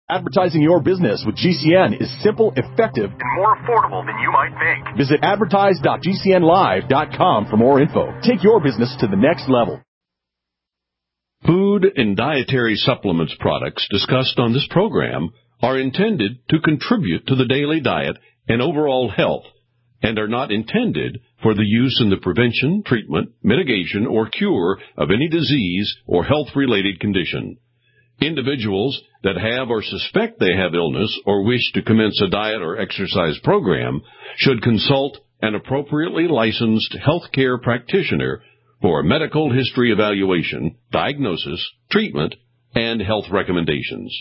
Advertising your business with GCN is simple, effective, and more affordable than you might think. Visit advertise.gcnlive.com for more info. Take your business to the next level. Food and dietary supplements products discussed on this program are intended to contribute to the daily diet and overall health and are not intended for the use in the prevention, treatment, mitigation, or cure of any disease or health-related condition. Individuals that have or suspect they have illness or wish to commence a diet or exercise program should consult an appropriately licensed healthcare practitioner for a medical history evaluation, diagnosis, treatment, and health recommendations.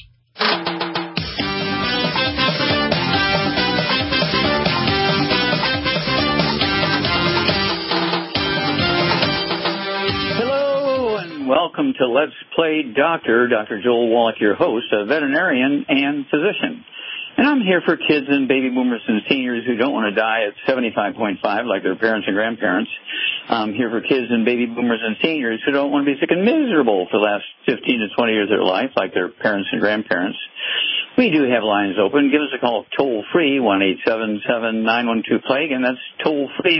Welcome to Let's Play Doctor. Dr. Joel Wallach, your host, a veterinarian and physician. And I'm here for kids and baby boomers and seniors who don't want to die at 75.5 like their parents and grandparents. I'm here for kids and baby boomers and seniors who don't want to be sick and miserable for the last 15 to 20 years of their life like their parents and grandparents. We do have lines open. Give us a call toll-free, 1-877-912-PLAGUE, and that's toll-free,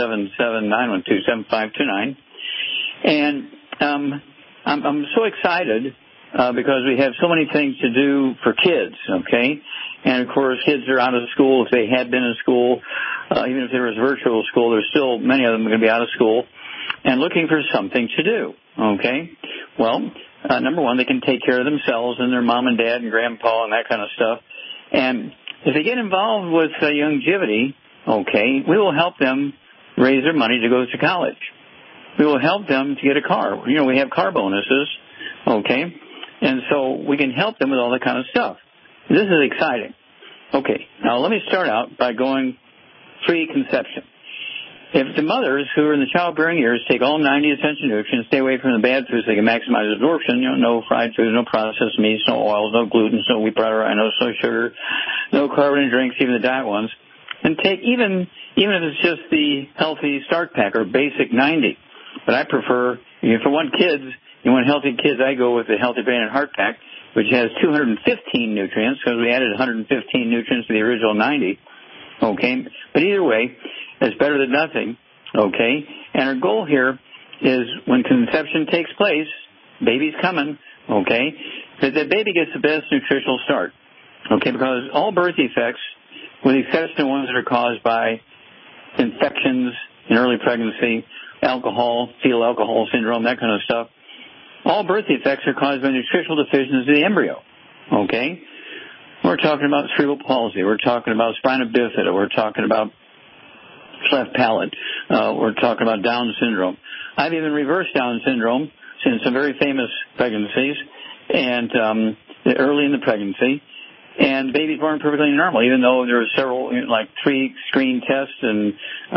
1-877-912-7529. And I'm so excited because we have so many things to do for kids, okay? And, of course, kids are out of school. If they had been in school, even if there was virtual school, there's still many of them are going to be out of school and looking for something to do, okay? Well, number one, they can take care of themselves and their mom and dad and grandpa and that kind of stuff. And if they get involved with longevity, okay, we will help them raise their money to go to college. We will help them to get a car. You know, we have car bonuses, okay? And so we can help them with all that kind of stuff. This is exciting. Okay, now let me start out by going pre-conception. If the mothers who are in the childbearing years take all 90 essential nutrients, stay away from the bad foods so they can maximize absorption, you know, no fried foods, no processed meats, no oils, no gluten, no wheat, butter, no sugar, no carbon in drinks, even the diet ones, and take even if it's just the healthy start pack or basic 90. But I prefer, you know, for you want healthy kids, I go with the Healthy Brain and Heart Pack, which has 215 nutrients, because we added 115 nutrients to the original 90, okay? But either way, it's better than nothing, okay? And our goal here is when conception takes place, baby's coming, okay, that the baby gets the best nutritional start, okay? Because all birth defects, with the exception of ones that are caused by infections in early pregnancy, alcohol, fetal alcohol syndrome, that kind of stuff. All birth defects are caused by nutritional deficiencies of the embryo, okay? We're talking about cerebral palsy. We're talking about spina bifida. We're talking about cleft palate. We're talking about Down syndrome. I've even reversed Down syndrome in some very famous pregnancies and early in the pregnancy. And babies born perfectly normal, even though there were several, like 3 screen tests and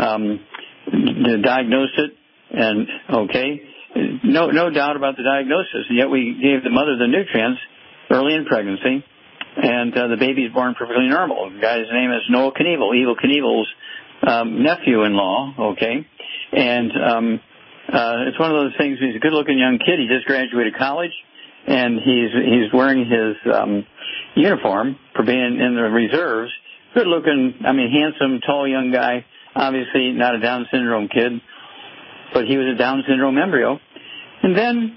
diagnosed it, and okay, no doubt about the diagnosis. And yet we gave the mother the nutrients early in pregnancy, and the baby is born perfectly normal. The guy's name is Noah Knievel, Evel Knievel's nephew-in-law. Okay, and it's one of those things. He's a good-looking young kid. He just graduated college, and he's wearing his uniform for being in the reserves. Good-looking, handsome, tall young guy. Obviously not a Down syndrome kid, but he was a Down syndrome embryo. And then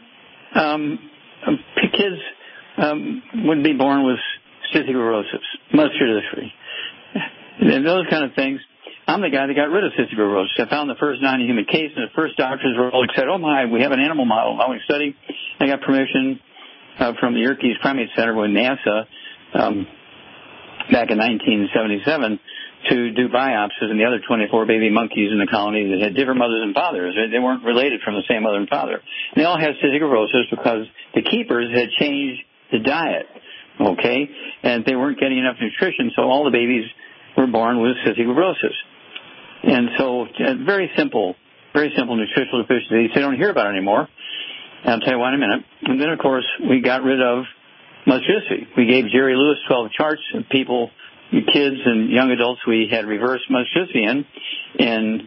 kids would be born with cystic fibrosis, muscular dystrophy, and those kind of things. I'm the guy that got rid of cystic fibrosis. I found the first non-human case, and the first doctors were all excited. Oh, my, we have an animal model. How we study. I got permission from the Yerkes Primate Center with NASA back in 1977 to do biopsies in the other 24 baby monkeys in the colony that had different mothers and fathers. They weren't related from the same mother and father. And they all had cystic fibrosis because the keepers had changed the diet, okay? And they weren't getting enough nutrition, so all the babies were born with cystic fibrosis. And so very simple nutritional deficiencies they don't hear about anymore. And I'll tell you why in a minute. And then, of course, we got rid of muscular dystrophy. We gave Jerry Lewis 12 charts of people, kids and young adults we had reversed muscular dystrophy in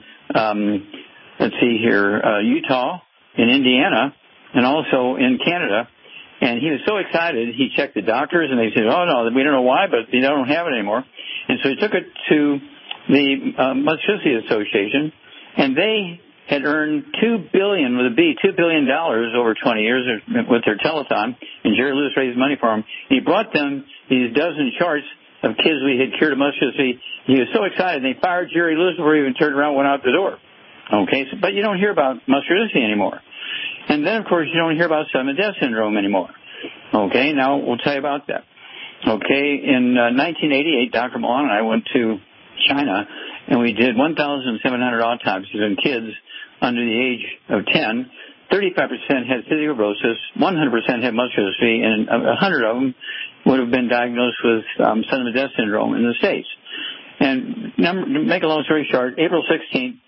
Utah, in Indiana, and also in Canada. And he was so excited, he checked the doctors, and they said, oh, no, we don't know why, but they don't have it anymore. And so he took it to the Musculoskeletal Association, and they had earned $2 billion over 20 years with their telethon, and Jerry Lewis raised money for him. He brought them these dozen charts of kids we had cured of muscular dystrophy. He was so excited, they fired Jerry Lewis before he even turned around and went out the door. Okay, but you don't hear about muscular dystrophy anymore. And then, of course, you don't hear about sudden death syndrome anymore. Okay, now we'll tell you about that. Okay, in 1988, Dr. Milan and I went to China, and we did 1,700 autopsies on kids under the age of 10. 35% had cystic fibrosis, 100% had muscular dystrophy, and 100 of them would have been diagnosed with sudden death syndrome in the States. And to make a long story short, April 16,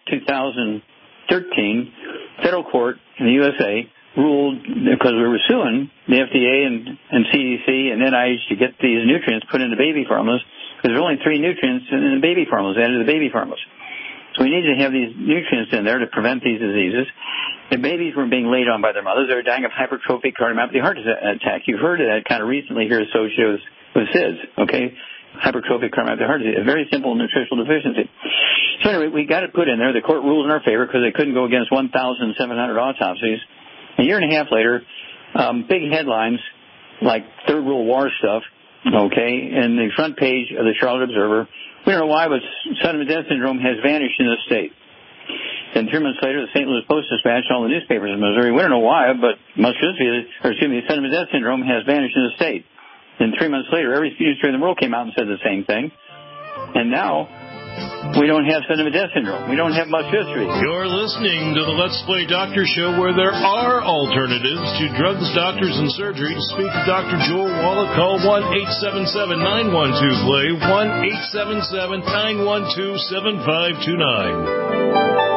2013, federal court in the USA ruled, because we were suing the FDA and CDC and NIH to get these nutrients put into baby formulas, because there are only 3 nutrients in the baby formulas, added to the baby formulas. So we needed to have these nutrients in there to prevent these diseases. The babies were being laid on by their mothers. They were dying of hypertrophic cardiomyopathy heart attack. You've heard of that kind of recently here associated with SIDS, okay? Hypertrophic cardiomyopathy heart disease, a very simple nutritional deficiency. So anyway, we got it put in there. The court ruled in our favor because they couldn't go against 1,700 autopsies. A year and a half later, big headlines like Third World War stuff, okay, in the front page of the Charlotte Observer. We don't know why, but sudden death syndrome has vanished in this state. Then 3 months later, the St. Louis Post-Dispatch and all the newspapers in Missouri, we don't know why, but sudden death syndrome has vanished in the state. Then 3 months later, every newspaper in the world came out and said the same thing. And now, we don't have sudden death syndrome. We don't have muscular dystrophy. You're listening to the Let's Play Doctor Show, where there are alternatives to drugs, doctors, and surgery. To speak to Dr. Joel Wallach, call 1-877-912-PLAY, 1-877-912-7529.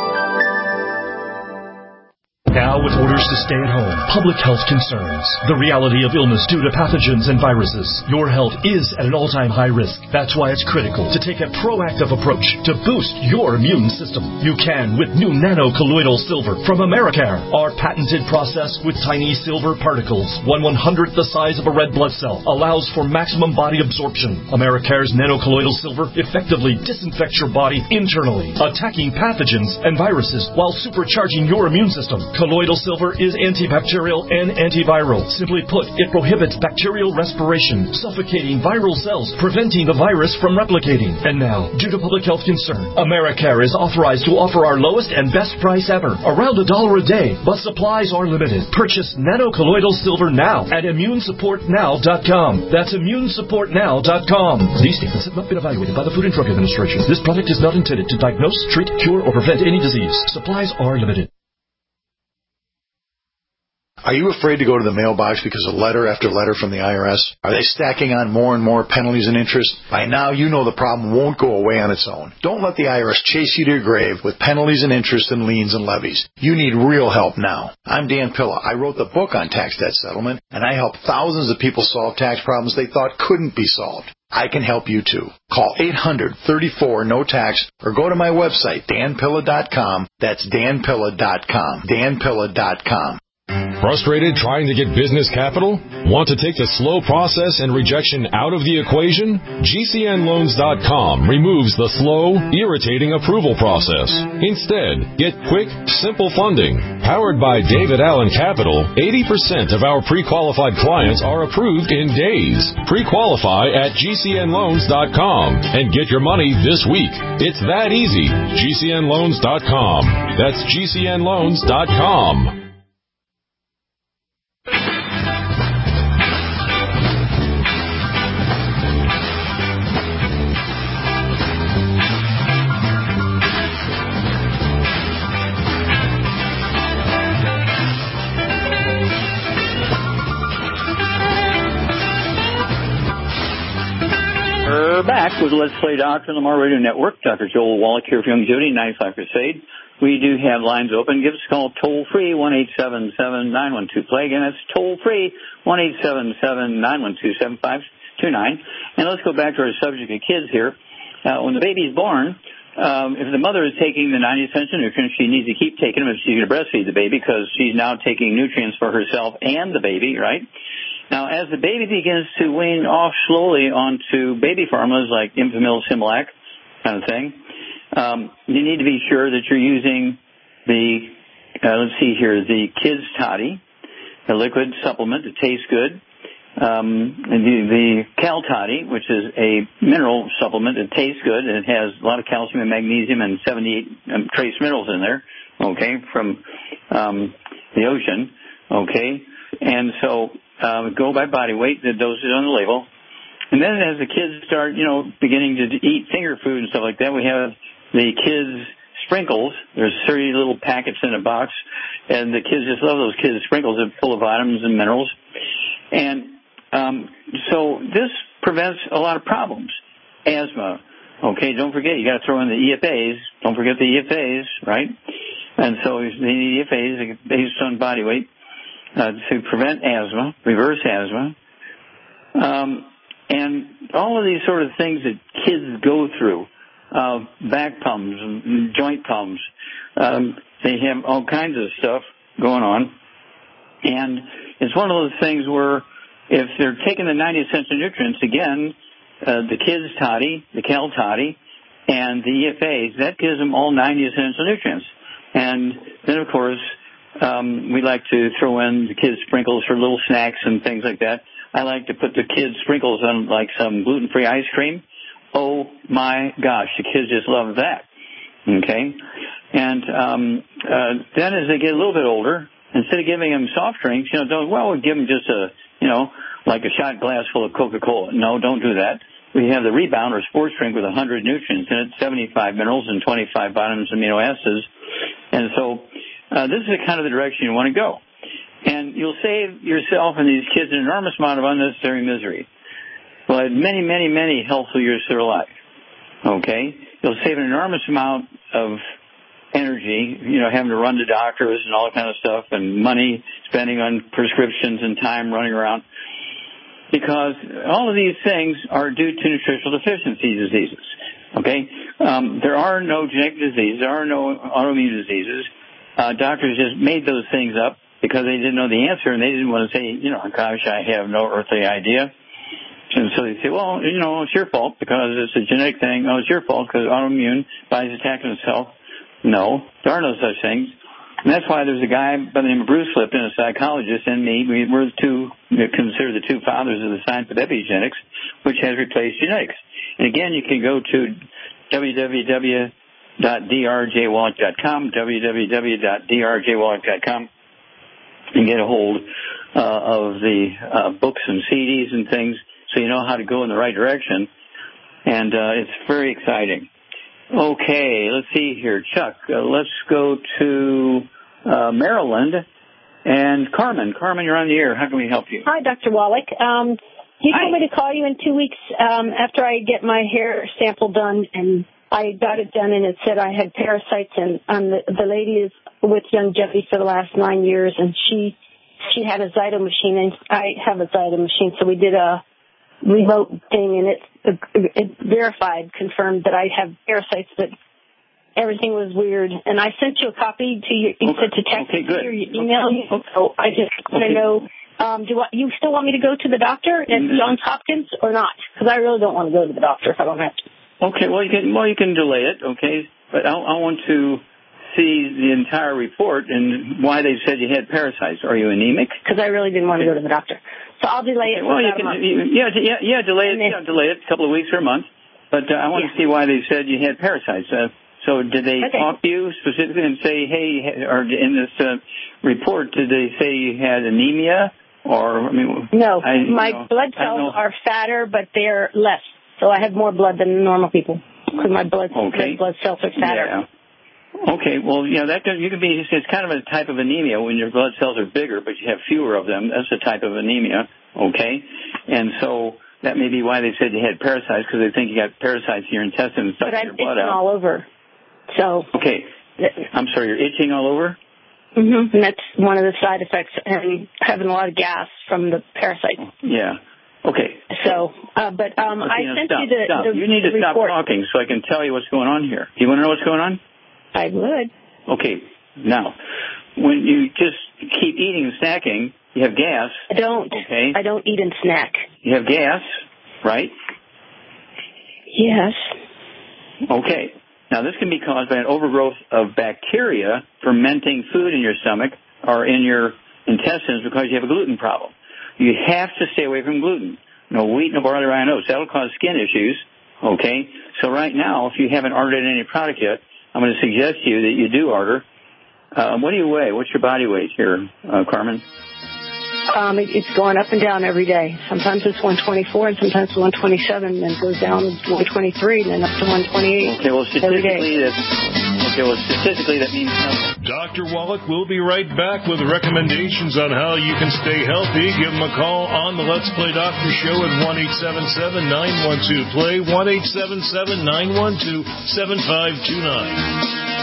Now, with orders to stay at home, public health concerns, the reality of illness due to pathogens and viruses, your health is at an all-time high risk. That's why it's critical to take a proactive approach to boost your immune system. You can with new nano-colloidal silver from Americare. Our patented process with tiny silver particles, 1/100th the size of a red blood cell, allows for maximum body absorption. Americare's nano-colloidal silver effectively disinfects your body internally, attacking pathogens and viruses while supercharging your immune system. Colloidal silver is antibacterial and antiviral. Simply put, it prohibits bacterial respiration, suffocating viral cells, preventing the virus from replicating. And now, due to public health concern, Americare is authorized to offer our lowest and best price ever, around $1 a day, but supplies are limited. Purchase nano-colloidal silver now at immunesupportnow.com. That's immunesupportnow.com. These statements have not been evaluated by the Food and Drug Administration. This product is not intended to diagnose, treat, cure, or prevent any disease. Supplies are limited. Are you afraid to go to the mailbox because of letter after letter from the IRS? Are they stacking on more and more penalties and interest? By now, you know the problem won't go away on its own. Don't let the IRS chase you to your grave with penalties and interest and liens and levies. You need real help now. I'm Dan Pilla. I wrote the book on tax debt settlement, and I help thousands of people solve tax problems they thought couldn't be solved. I can help you too. Call 800-34-NO-TAX or go to my website, danpilla.com. That's danpilla.com. danpilla.com. Frustrated trying to get business capital? Want to take the slow process and rejection out of the equation? GCNloans.com removes the slow, irritating approval process. Instead, get quick, simple funding. Powered by David Allen Capital, 80% of our pre-qualified clients are approved in days. Pre-qualify at GCNloans.com and get your money this week. It's that easy. GCNloans.com. That's GCNloans.com. We're back with Let's Play Doctor on the More Radio Network. Dr. Joel Wallach here for Young Judy, 95 Crusade. We do have lines open. Give us a call toll-free, 1-877-912-PLAY. Again, that's toll-free, 1-877-912-7529. And let's go back to our subject of kids here. When the baby's born, if the mother is taking the 90 essential nutrients, she needs to keep taking them if she's going to breastfeed the baby, because she's now taking nutrients for herself and the baby, right? Now, as the baby begins to wean off slowly onto baby formulas like Enfamil, Similac, kind of thing, you need to be sure that you're using the, the Kids Toddy, a liquid supplement that tastes good, the Cal Toddy, which is a mineral supplement that tastes good, and it has a lot of calcium and magnesium and 78 trace minerals in there, okay, from the ocean, okay, and so go by body weight, the dosage on the label. And then as the kids start, beginning to eat finger food and stuff like that, we have the Kids Sprinkles. There's 30 little packets in a box, and the kids just love those Kids Sprinkles. They're full of vitamins and minerals. And so this prevents a lot of problems. Asthma. Okay, don't forget, you got to throw in the EFAs. Don't forget the EFAs, right? And so the EFAs based on body weight to prevent asthma, reverse asthma. And all of these sort of things that kids go through, back pumps, and joint pumps, they have all kinds of stuff going on. And it's one of those things where if they're taking the 90 essential nutrients, again, the Kids Toddy, the Cal Toddy, and the EFAs, that gives them all 90 essential nutrients. And then, of course, we like to throw in the Kids Sprinkles for little snacks and things like that. I like to put the Kids Sprinkles on like some gluten-free ice cream. Oh my gosh, the kids just love that. Okay? And then as they get a little bit older, instead of giving them soft drinks, we'll give them just like a shot glass full of Coca-Cola. No, don't do that. We have the Rebound or sports drink with 100 nutrients in it, 75 minerals and 25 vitamins and amino acids. And so this is the kind of the direction you want to go. And you'll save yourself and these kids an enormous amount of unnecessary misery. Well, many, many, many healthful years to their life. Okay? You'll save an enormous amount of energy, having to run to doctors and all that kind of stuff, and money spending on prescriptions and time running around. Because all of these things are due to nutritional deficiency diseases. Okay? There are no genetic diseases. There are no autoimmune diseases. Doctors just made those things up because they didn't know the answer, and they didn't want to say, gosh, I have no earthly idea. And so they say, well, it's your fault because it's a genetic thing. Oh, it's your fault because autoimmune, body's attacking itself. No, there are no such things. And that's why there's a guy by the name of Bruce Lipton, a psychologist, and me. We're considered the two fathers of the science of epigenetics, which has replaced genetics. And again, you can go to www.drjwallach.com, www.drjwallach.com, and get a hold of the books and CDs and things, so you know how to go in the right direction. And it's very exciting. Okay, let's see here. Chuck, let's go to Maryland. And Carmen. Carmen, you're on the air. How can we help you? Hi, Dr. Wallach. You told me to call you in 2 weeks after I get my hair sample done, and I got it done, and it said I had parasites, and the lady is with Youngevity for the last 9 years, and she had a Zyto machine, and I have a Zyto machine, so we did a remote thing, and it confirmed that I have parasites, but everything was weird. And I sent you a copy to you said to text me or email you. So I just want to know, you still want me to go to the doctor at Johns Hopkins or not? Because I really don't want to go to the doctor if I don't have to. Okay, well you can delay it, okay? But I want to see the entire report and why they said you had parasites. Are you anemic? Because I really didn't want to go to the doctor. So I'll delay it for about a month. Delay it a couple of weeks or a month. But I want to see why they said you had parasites. So did they talk to you specifically and say, hey, or in this report, did they say you had anemia? No, my blood cells are fatter, but they're less. So I have more blood than normal people because my blood cells are fatter. Yeah. Okay, well, that you can be. It's kind of a type of anemia when your blood cells are bigger, but you have fewer of them. That's a type of anemia. Okay, and so that may be why they said you had parasites, because they think you got parasites in your intestines. But I'm itching all over. So. Okay, I'm sorry. You're itching all over. Mm-hmm. And that's one of the side effects, and having a lot of gas from the parasites. Yeah. Okay. So, but I sent stop, you the stop. the You need to report. stop talking so I can tell you what's going on here. Do you want to know what's going on? I would. Okay. Now, when you just keep eating and snacking, you have gas. I don't. Okay. I don't eat and snack. You have gas, right? Yes. Okay. Now, this can be caused by an overgrowth of bacteria fermenting food in your stomach or in your intestines because you have a gluten problem. You have to stay away from gluten. No wheat, no barley, rye, no oats. That'll cause skin issues. Okay? So right now, if you haven't ordered any product yet, I'm going to suggest to you that you do order. What do you weigh? What's your body weight here, Carmen? It's going up and down every day. Sometimes it's 124 and sometimes it's 127, and then it goes down to 123 and then up to 128. Okay, well, statistically, that means nothing. Dr. Wallach will be right back with recommendations on how you can stay healthy. Give him a call on the Let's Play Doctor Show at 1-877-912-PLAY, 1-877-912-7529.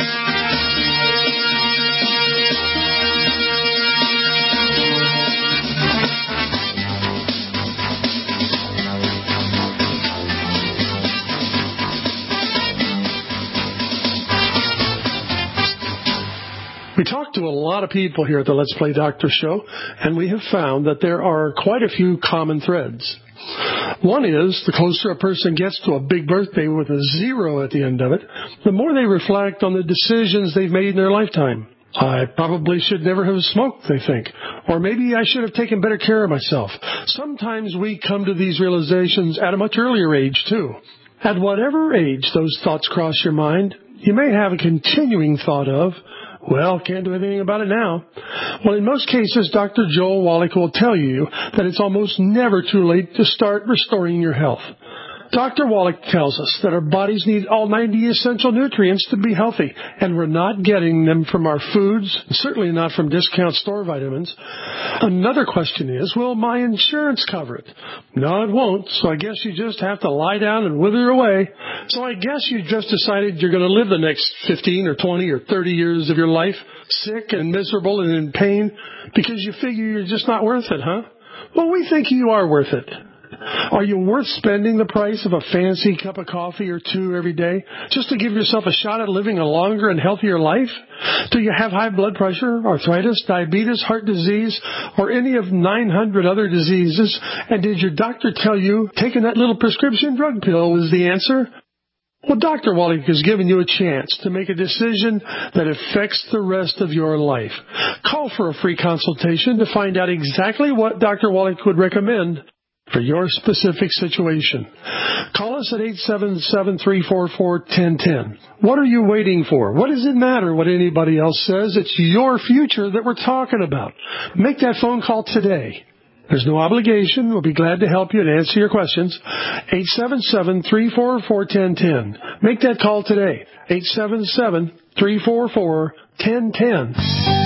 We talk to a lot of people here at the Let's Play Doctor Show, and we have found that there are quite a few common threads. One is, the closer a person gets to a big birthday with a 0 at the end of it, the more they reflect on the decisions they've made in their lifetime. I probably should never have smoked, they think. Or maybe I should have taken better care of myself. Sometimes we come to these realizations at a much earlier age, too. At whatever age those thoughts cross your mind, you may have a continuing thought of, well, can't do anything about it now. Well, in most cases, Dr. Joel Wallach will tell you that it's almost never too late to start restoring your health. Dr. Wallach tells us that our bodies need all 90 essential nutrients to be healthy, and we're not getting them from our foods, certainly not from discount store vitamins. Another question is, will my insurance cover it? No, it won't, so I guess you just have to lie down and wither away. So I guess you just decided you're going to live the next 15 or 20 or 30 years of your life sick and miserable and in pain because you figure you're just not worth it, huh? Well, we think you are worth it. Are you worth spending the price of a fancy cup of coffee or two every day just to give yourself a shot at living a longer and healthier life? Do you have high blood pressure, arthritis, diabetes, heart disease, or any of 900 other diseases? And did your doctor tell you taking that little prescription drug pill is the answer? Well, Dr. Wallach has given you a chance to make a decision that affects the rest of your life. Call for a free consultation to find out exactly what Dr. Wallach would recommend for your specific situation. Call us at 877-344-1010. What are you waiting for? What does it matter what anybody else says? It's your future that we're talking about. Make that phone call today. There's no obligation. We'll be glad to help you and answer your questions. 877-344-1010. Make that call today. 877-344-1010.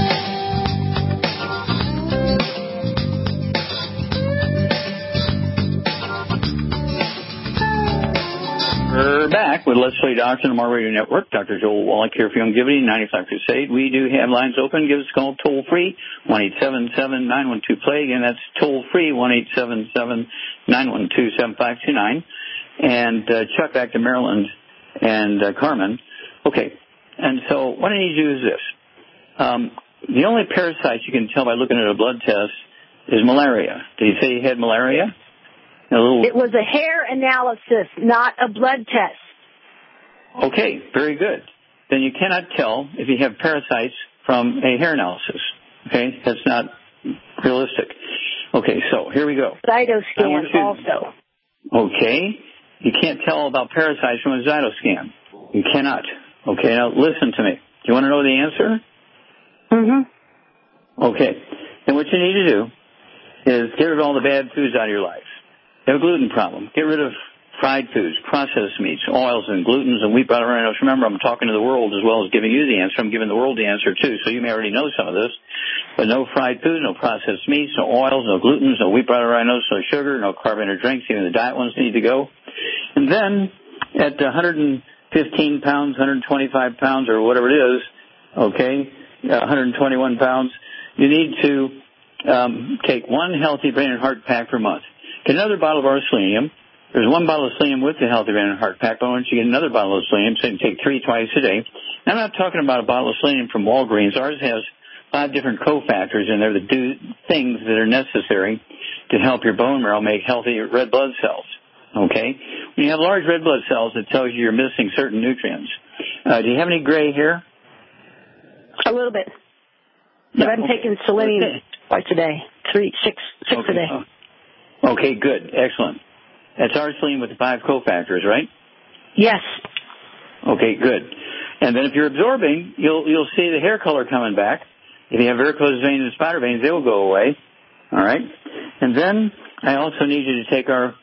We're back with Let's Play Doctor on our radio network. Dr. Joel Wallach here for Youngevity, 95 Crusade. We do have lines open. Give us a call toll-free, 1-877-912-PLAY. Again, that's toll-free, 1-877-912-7529. And Chuck, back to Maryland, and Carmen. Okay, and so what I need to do is this. The only parasites you can tell by looking at a blood test is malaria. Did he say he had malaria? It was a hair analysis, not a blood test. Okay, very good. Then you cannot tell if you have parasites from a hair analysis. Okay, that's not realistic. Okay, so here we go. Cytoscan also. Okay, you can't tell about parasites from a cytoscan. You cannot. Okay, now listen to me. Do you want to know the answer? Mm-hmm. Okay, then what you need to do is get rid of all the bad foods out of your life. You have a gluten problem. Get rid of fried foods, processed meats, oils, and glutens, and wheat, butter, and oats. Remember, I'm talking to the world as well as giving you the answer. I'm giving the world the answer, too, so you may already know some of this. But no fried foods, no processed meats, no oils, no glutens, no wheat, butter, and oats, no sugar, no carbonated drinks. Even the diet ones need to go. And then at 115 pounds, 125 pounds, or whatever it is, okay, 121 pounds, you need to take one healthy brain and heart pack per month. get another bottle of our selenium. There's one bottle of selenium with the Healthy Brain and Heart Pack, but I want you to get another bottle of selenium, so you can take 3 twice a day. And I'm not talking about a bottle of selenium from Walgreens. Ours has 5 different cofactors in there that do things that are necessary to help your bone marrow make healthy red blood cells. Okay? When you have large red blood cells, it tells you you're missing certain nutrients. Do you have any gray hair? A little bit. But I'm taking selenium twice a day, six a day. Okay, good. Excellent. That's our selenium with the 5 cofactors, right? Yes. Okay, good. And then if you're absorbing, you'll see the hair color coming back. If you have varicose veins and spider veins, they will go away. All right? And then I also need you to take our,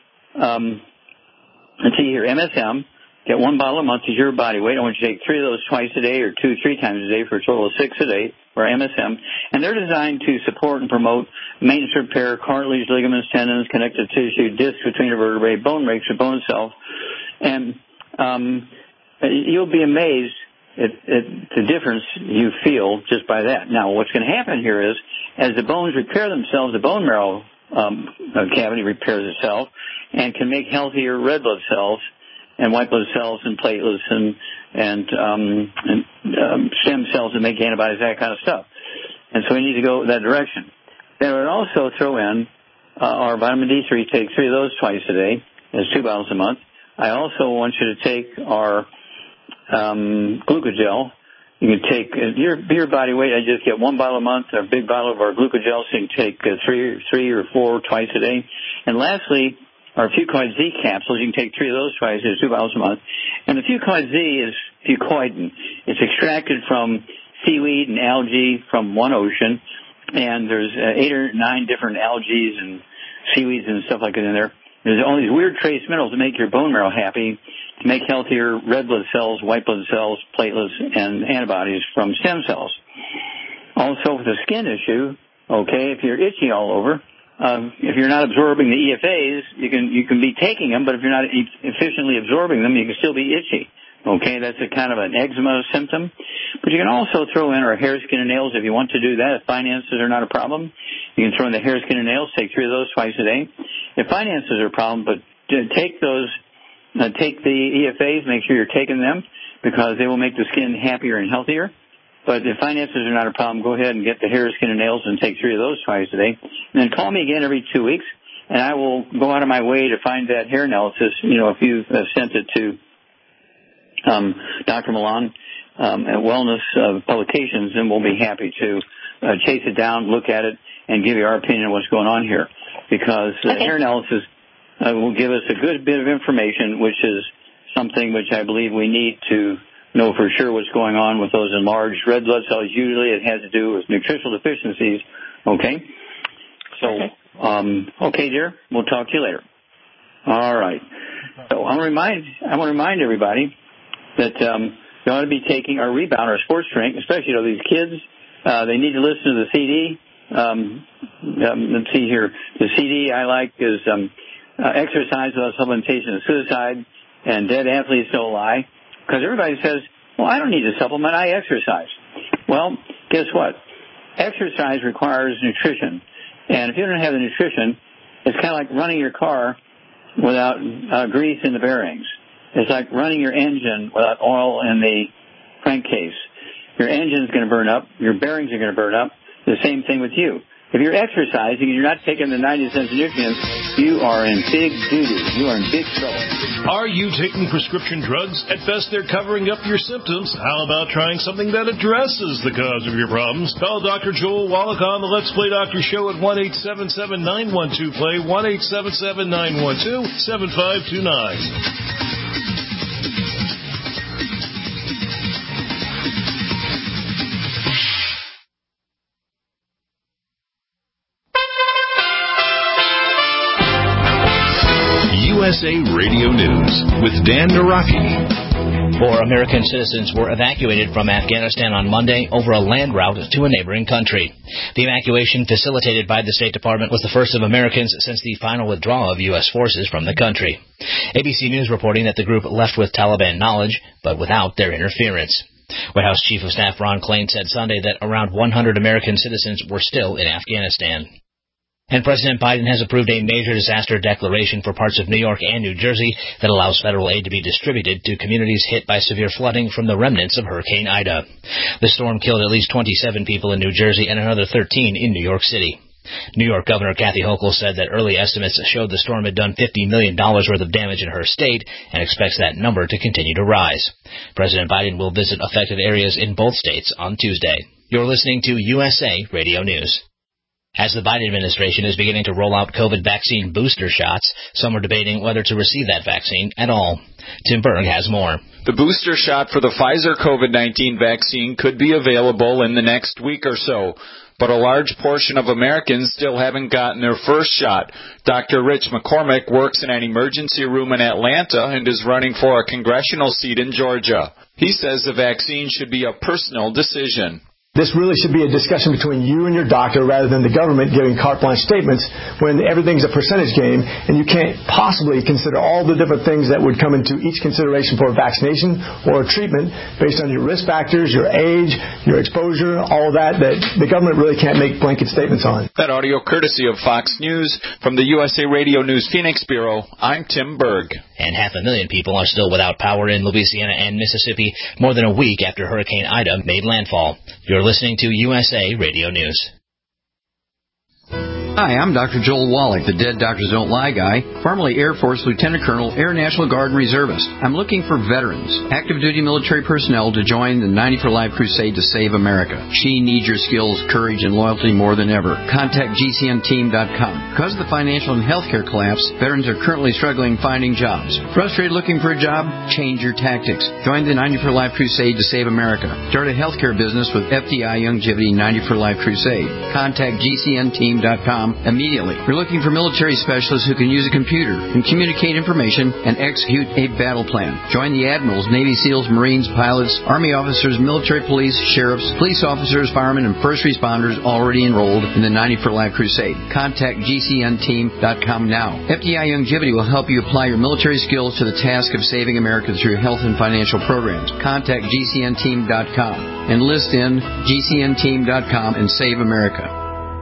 let's see here, MSM. Get 1 bottle a month to your body weight. I want you to take 3 of those twice a day or 2-3 times a day for a total of 6 a day for MSM. And they're designed to support and promote maintenance repair, cartilage, ligaments, tendons, connective tissue, discs between the vertebrae, bone breaks, or bone cells. And you'll be amazed at the difference you feel just by that. Now, what's going to happen here is, as the bones repair themselves, the bone marrow cavity repairs itself and can make healthier red blood cells and white blood cells and platelets and stem cells that make antibodies, that kind of stuff. And so we need to go that direction. Then I would also throw in our vitamin D3. Take 3 of those twice a day. There's 2 bottles a month. I also want you to take our glucogel. You can take your body weight. I just get 1 bottle a month, a big bottle of our glucogel, so you can take 3 or 4 twice a day. And lastly, our Fucoid Z capsules. You can take 3 of those twice. There's 2 bottles a month. And the Fucoid Z is fucoidin. It's extracted from seaweed and algae from one ocean. And there's 8 or 9 different algae and seaweeds and stuff like that in there. There's all these weird trace minerals that make your bone marrow happy, to make healthier red blood cells, white blood cells, platelets, and antibodies from stem cells. Also, with the skin issue, okay, if you're itchy all over, if you're not absorbing the EFAs, you can be taking them, but if you're not efficiently absorbing them, you can still be itchy. Okay, that's a kind of an eczema symptom. But you can also throw in our hair, skin, and nails if you want to do that. If finances are not a problem, you can throw in the hair, skin, and nails. Take 3 of those twice a day. If finances are a problem, but take those, take the EFAs, make sure you're taking them because they will make the skin happier and healthier. But if finances are not a problem, go ahead and get the hair, skin, and nails and take 3 of those twice a day. And then call me again every 2 weeks, and I will go out of my way to find that hair analysis. You know, if you've sent it to Dr. Milan at Wellness Publications, then we'll be happy to chase it down, look at it, and give you our opinion on what's going on here. Because hair analysis will give us a good bit of information, which is something which I believe we need to know for sure what's going on with those enlarged red blood cells. Usually it has to do with nutritional deficiencies. Okay? So, okay, dear. We'll talk to you later. All right. So I want to remind everybody that you ought to be taking our Rebound, our sports drink, especially these kids. They need to listen to the CD. Let's see here. The CD I like is Exercise Without Supplementation of Suicide and Dead Athletes Don't Lie. Because everybody says, well, I don't need to supplement, I exercise. Well, guess what? Exercise requires nutrition. And if you don't have the nutrition, it's kind of like running your car without grease in the bearings. It's like running your engine without oil in the crankcase. Your engine's going to burn up. Your bearings are going to burn up. The same thing with you. If you're exercising and you're not taking the 90 cents of nutrients, you are in big doo-doo. You are in big trouble. Are you taking prescription drugs? At best, they're covering up your symptoms. How about trying something that addresses the cause of your problems? Call Dr. Joel Wallach on the Let's Play Doctor Show at 1-877-912-PLAY, 1-877-912-7529. USA Radio News with Dan Naraki. 4 American citizens were evacuated from Afghanistan on Monday over a land route to a neighboring country. The evacuation, facilitated by the State Department, was the first of Americans since the final withdrawal of U.S. forces from the country. ABC News reporting that the group left with Taliban knowledge, but without their interference. White House Chief of Staff Ron Klain said Sunday that around 100 American citizens were still in Afghanistan. And President Biden has approved a major disaster declaration for parts of New York and New Jersey that allows federal aid to be distributed to communities hit by severe flooding from the remnants of Hurricane Ida. The storm killed at least 27 people in New Jersey and another 13 in New York City. New York Governor Kathy Hochul said that early estimates showed the storm had done $50 million worth of damage in her state and expects that number to continue to rise. President Biden will visit affected areas in both states on Tuesday. You're listening to USA Radio News. As the Biden administration is beginning to roll out COVID vaccine booster shots, some are debating whether to receive that vaccine at all. Tim Berg has more. The booster shot for the Pfizer COVID-19 vaccine could be available in the next week or so, but a large portion of Americans still haven't gotten their first shot. Dr. Rich McCormick works in an emergency room in Atlanta and is running for a congressional seat in Georgia. He says the vaccine should be a personal decision. This really should be a discussion between you and your doctor rather than the government giving carte blanche statements when everything's a percentage game and you can't possibly consider all the different things that would come into each consideration for a vaccination or a treatment based on your risk factors, your age, your exposure, all of that the government really can't make blanket statements on. That audio courtesy of Fox News. From the USA Radio News Phoenix Bureau, I'm Tim Berg. And 500,000 people are still without power in Louisiana and Mississippi more than a week after Hurricane Ida made landfall. You're listening to USA Radio News. Hi, I'm Dr. Joel Wallach, the Dead Doctors Don't Lie guy, formerly Air Force Lieutenant Colonel, Air National Guard and Reservist. I'm looking for veterans, active duty military personnel to join the 90 for Life crusade to save America. She needs your skills, courage, and loyalty more than ever. Contact GCNteam.com. Because of the financial and healthcare collapse, veterans are currently struggling finding jobs. Frustrated looking for a job? Change your tactics. Join the 90 for Life crusade to save America. Start a healthcare business with FDI Youngevity 90 for Life crusade. Contact GCNteam.com immediately. We're looking for military specialists who can use a computer and communicate information and execute a battle plan. Join the admirals, Navy SEALs, Marines, pilots, Army officers, military police, sheriffs, police officers, firemen, and first responders already enrolled in the 90 for Life crusade. Contact GCNteam.com now. FDI Youngevity will help you apply your military skills to the task of saving America through health and financial programs. Contact GCNteam.com. Enlist in GCNteam.com and save America.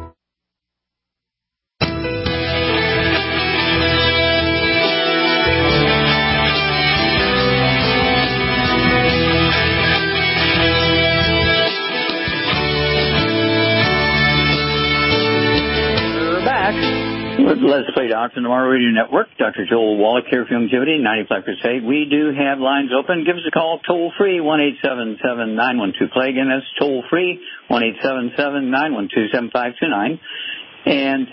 Let's Play Doctor on the Tomorrow Radio Network. Dr. Joel Wallach here for Youngevity, 90 for Life Crusade. We do have lines open. Give us a call toll-free, 1-877-912-PLAY. Again, that's toll-free, 1-877-912-7529. And,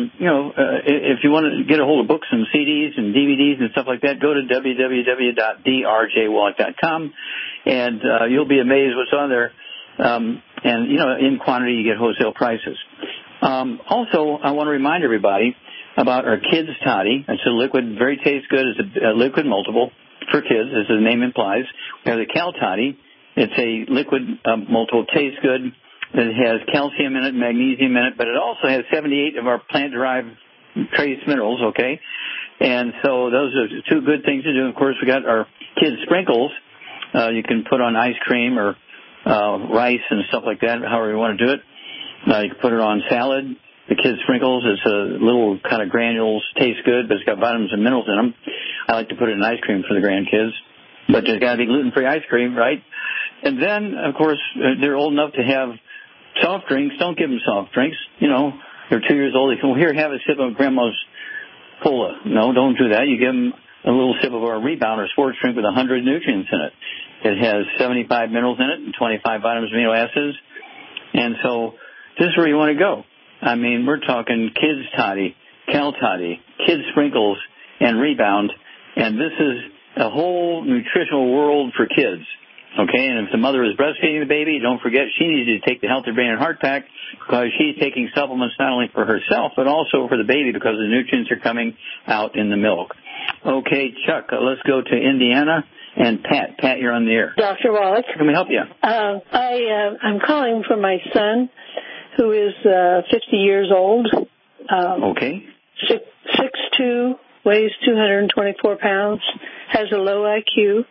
if you want to get a hold of books and CDs and DVDs and stuff like that, go to www.drjwallach.com, and you'll be amazed what's on there. In quantity, you get wholesale prices. Also, I want to remind everybody about our Kids Toddy. It's a liquid, very tastes good. It's a liquid multiple for kids, as the name implies. We have the Cal Toddy. It's a liquid multiple, tastes good. It has calcium in it, magnesium in it, but it also has 78 of our plant-derived trace minerals, okay? And so those are two good things to do. Of course, we got our Kids Sprinkles. You can put on ice cream or rice and stuff like that, however you want to do it. You can put it on salad. The Kids Sprinkles, it's a little kind of granules, tastes good, but it's got vitamins and minerals in them. I like to put it in ice cream for the grandkids, but there's got to be gluten-free ice cream, right? And then, of course, they're old enough to have soft drinks. Don't give them soft drinks. They're 2 years old. They can, here, have a sip of Grandma's cola. No, don't do that. You give them a little sip of our Rebounder sports drink with 100 nutrients in it. It has 75 minerals in it and 25 vitamins and amino acids. And so this is where you want to go. I mean, we're talking Kids Toddy, Cal Toddy, Kids Sprinkles, and Rebound. And this is a whole nutritional world for kids. Okay, and if the mother is breastfeeding the baby, don't forget she needs to take the Healthy Brain and Heart Pack because she's taking supplements not only for herself but also for the baby because the nutrients are coming out in the milk. Okay, Chuck, let's go to Indiana. And Pat. Pat, you're on the air. Dr. Wallach. Can we help you? I'm calling for my son who is 50 years old. Okay. 6'2", weighs 224 pounds, has a low IQ.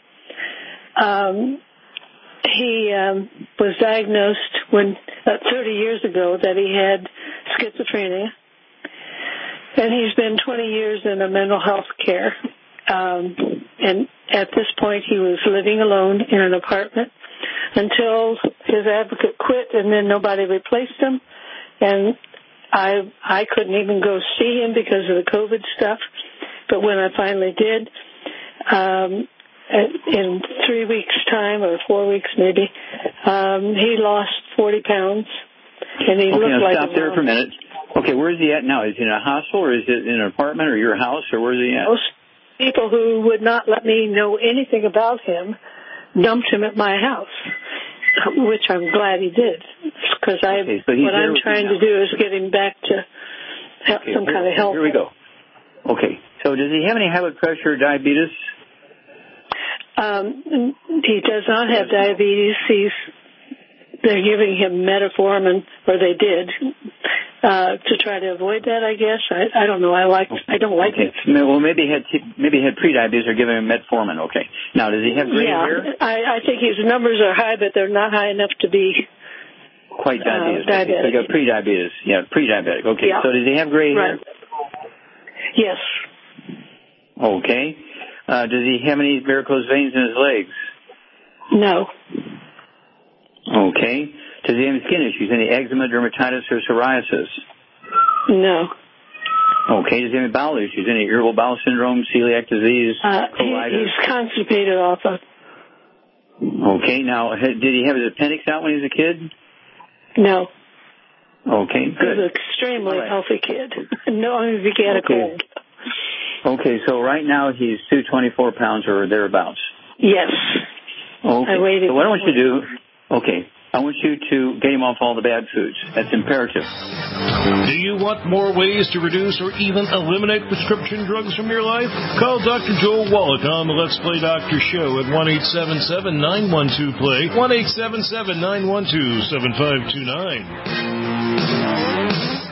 He was diagnosed 30 years ago that he had schizophrenia, And he's been 20 years in a mental health care. And at this point, he was living alone in an apartment until his advocate quit, and then nobody replaced him. And I couldn't even go see him because of the COVID stuff. But when I finally did, in 3 weeks' time, or 4 weeks maybe, he lost 40 pounds, and he looked like stop there for a minute. Okay, where is he at now? Is he in a hospital, or is it in an apartment, or your house, or where is he at? Most people who would not let me know anything about him dumped him at my house, which I'm glad he did, because what I'm trying to do is get him back to have some kind of help. Here we go. Okay, so does he have any high blood pressure or diabetes? He does not have diabetes. They're giving him metformin, or they did, to try to avoid that, I guess. I don't know. I don't like it. Well, maybe he had pre-diabetes or giving him metformin. Okay. Now, does he have gray hair? I think his numbers are high, but they're not high enough to be quite diabetes. Diabetic. So he got pre-diabetes. Yeah, pre-diabetic. Okay. Yeah. So does he have gray hair? Yes. Okay. Does he have any varicose veins in his legs? No. Okay. Does he have any skin issues? Any eczema, dermatitis, or psoriasis? No. Okay. Does he have any bowel issues? Any irritable bowel syndrome, celiac disease, colitis? He's constipated often. Okay. Now, did he have his appendix out when he was a kid? No. Okay. Good. He's an extremely healthy kid. No, if he had a cold. Okay. So right now he's 224 pounds or thereabouts. Yes. Okay. So what I want you to do, I want you to get him off all the bad foods. That's imperative. Do you want more ways to reduce or even eliminate prescription drugs from your life? Call Dr. Joel Wallach on the Let's Play Doctor Show at 1-877-912-PLAY, 1-877-912-7529.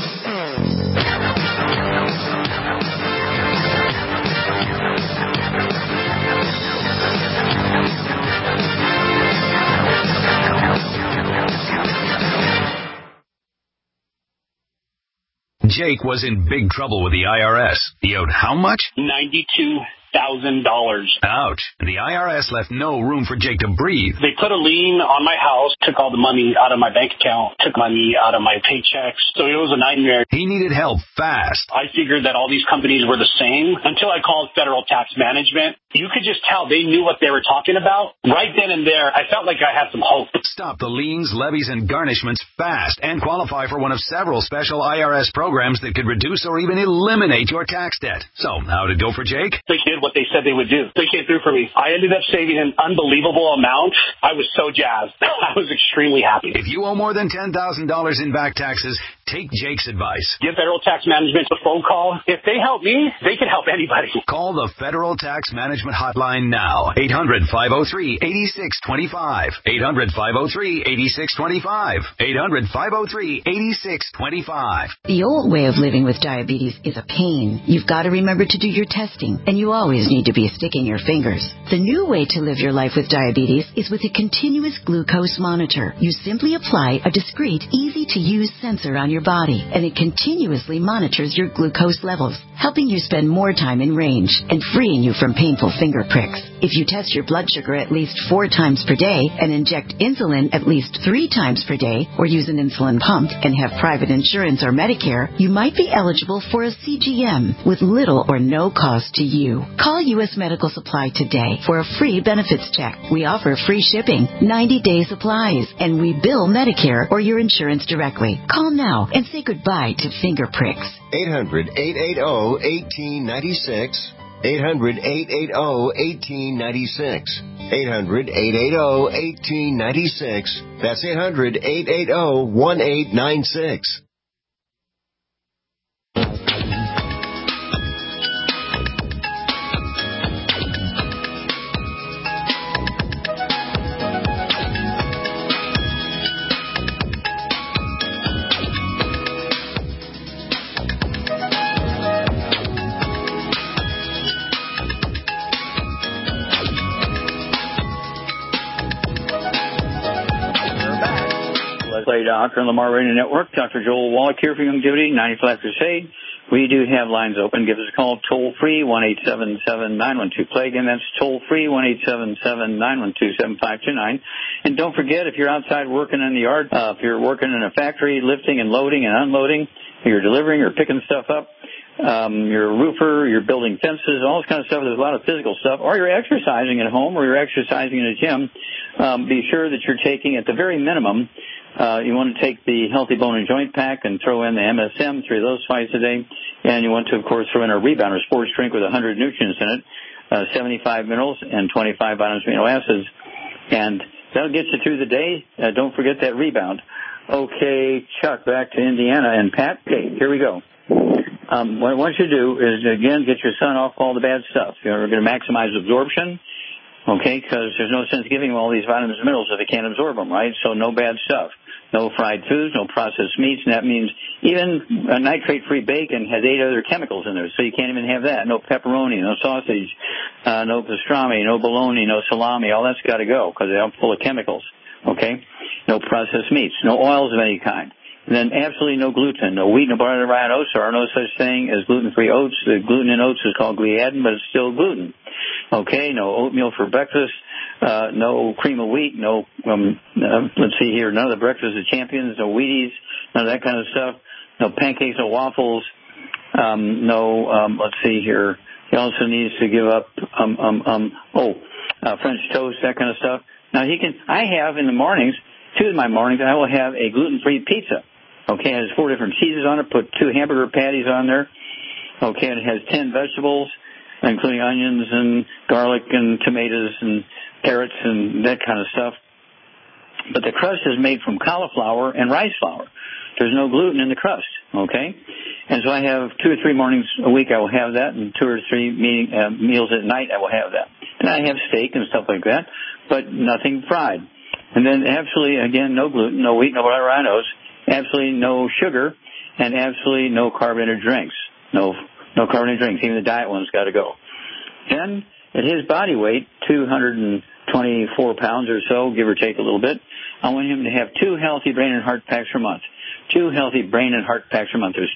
Jake was in big trouble with the IRS. He owed how much? $92,000. Ouch. The IRS left no room for Jake to breathe. They put a lien on my house, took all the money out of my bank account, took money out of my paychecks. So it was a nightmare. He needed help fast. I figured that all these companies were the same until I called Federal Tax Management. You could just tell they knew what they were talking about. Right then and there, I felt like I had some hope. Stop the liens, levies, and garnishments fast and qualify for one of several special IRS programs that could reduce or even eliminate your tax debt. So, how'd it go for Jake? They did what they said they would do. They came through for me. I ended up saving an unbelievable amount. I was so jazzed. I was extremely happy. If you owe more than $10,000 in back taxes, take Jake's advice. Give Federal Tax Management a phone call. If they help me, they can help anybody. Call the Federal Tax Management Hotline now. 800-503-8625. 800-503-8625. 800-503-8625. The old way of living with diabetes is a pain. You've got to remember to do your testing, and you always need to be sticking your fingers. The new way to live your life with diabetes is with a continuous glucose monitor. You simply apply a discreet, easy-to-use sensor on your body, and it continuously monitors your glucose levels, helping you spend more time in range and freeing you from painful finger pricks. If you test your blood sugar at least 4 times per day and inject insulin at least 3 times per day, or use an insulin pump and have private insurance or Medicare, you might be eligible for a CGM with little or no cost to you. Call U.S. Medical Supply today for a free benefits check. We offer free shipping, 90-day supplies, and we bill Medicare or your insurance directly. Call now and say goodbye to finger pricks. 800-880-1896. 800-880-1896. 800-880-1896. That's 800-880-1896. Play Doctor on the Lamar Radio Network. Dr. Joel Wallach here for Youngevity, 95 Crusade. we do have lines open. Give us a call toll-free, 1-877-912-PLAY. Again, that's toll-free, 1-877-912-7529. And don't forget, if you're outside working in the yard, if you're working in a factory, lifting and loading and unloading, if you're delivering or picking stuff up, you're a roofer, you're building fences, all this kind of stuff. There's a lot of physical stuff. Or you're exercising at home or you're exercising in a gym. Be sure that you're taking, at the very minimum, you want to take the Healthy Bone and Joint Pack and throw in the MSM, 3 of those twice a day. And you want to, of course, throw in a Rebounder sports drink with 100 nutrients in it, 75 minerals, and 25 vitamins and amino acids. And that'll get you through the day. Don't forget that rebound. Okay, Chuck, back to Indiana. And Pat, okay, here we go. What I want you to do is, again, get your son off all the bad stuff. You're going to maximize absorption, okay, because there's no sense giving him all these vitamins and minerals if they can't absorb them, right? So no bad stuff. No fried foods, no processed meats, and that means even a nitrate-free bacon has 8 other chemicals in there, so you can't even have that. No pepperoni, no sausage, no pastrami, no bologna, no salami. All that's got to go because they're all full of chemicals, okay? No processed meats, no oils of any kind. And then absolutely no gluten, no wheat, no barley, rye, and oats. There are no such thing as gluten-free oats. The gluten in oats is called gliadin, but it's still gluten. Okay, no oatmeal for breakfast, no cream of wheat, no, let's see here, none of the breakfast of champions, no Wheaties, none of that kind of stuff, no pancakes, no waffles, let's see here. He also needs to give up, French toast, that kind of stuff. Now I have in the mornings, 2 of my mornings, I will have a gluten-free pizza. Okay, it has 4 different cheeses on it, put 2 hamburger patties on there. Okay, and it has 10 vegetables, including onions and garlic and tomatoes and carrots and that kind of stuff. But the crust is made from cauliflower and rice flour. There's no gluten in the crust, okay? And so I have 2 or 3 mornings a week I will have that, and 2 or 3 meals at night I will have that. And I have steak and stuff like that, but nothing fried. And then absolutely, again, no gluten, no wheat, no barley, rye, no oats, absolutely no sugar, and absolutely no carbonated drinks. No carbonated drinks. Even the diet one's got to go. Then, at his body weight, 224 pounds or so, give or take a little bit, I want him to have 2 healthy brain and heart packs per month. 2 healthy brain and heart packs per month. There's